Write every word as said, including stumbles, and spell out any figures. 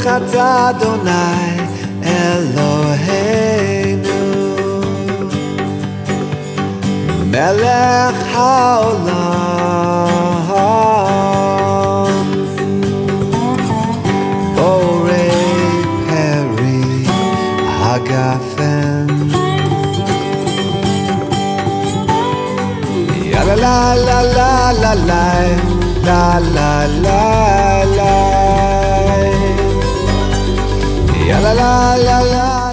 אתה אדוני אלוהינו מלך העולם בורא פרי הגפן יא לה לה לה לה לה לה לה לה לה לה לה לה לה